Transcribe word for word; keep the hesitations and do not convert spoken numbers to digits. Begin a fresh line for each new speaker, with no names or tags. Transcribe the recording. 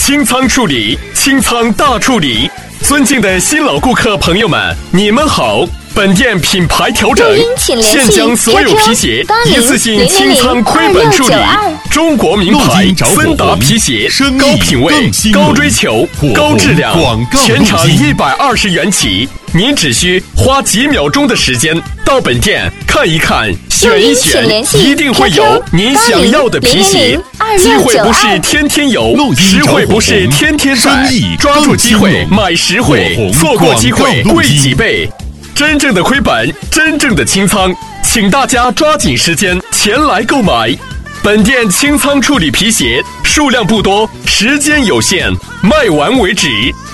清仓处理，清仓大处理。尊敬的新老顾客朋友们，你们好！本店品牌调整，现将所有皮鞋一次性清仓亏本处理。中国名牌森达皮鞋，高品位、高追求、高质量，全场一百二十元起。您只需花几秒钟的时间到本店看一看，选一选，一定会有您想要的皮鞋。机会不是天天有，实惠不是天天在，抓住机会买实惠，错过机会贵几倍。真正的亏本，真正的清仓，请大家抓紧时间前来购买。本店清仓处理皮鞋数量不多，时间有限，卖完为止。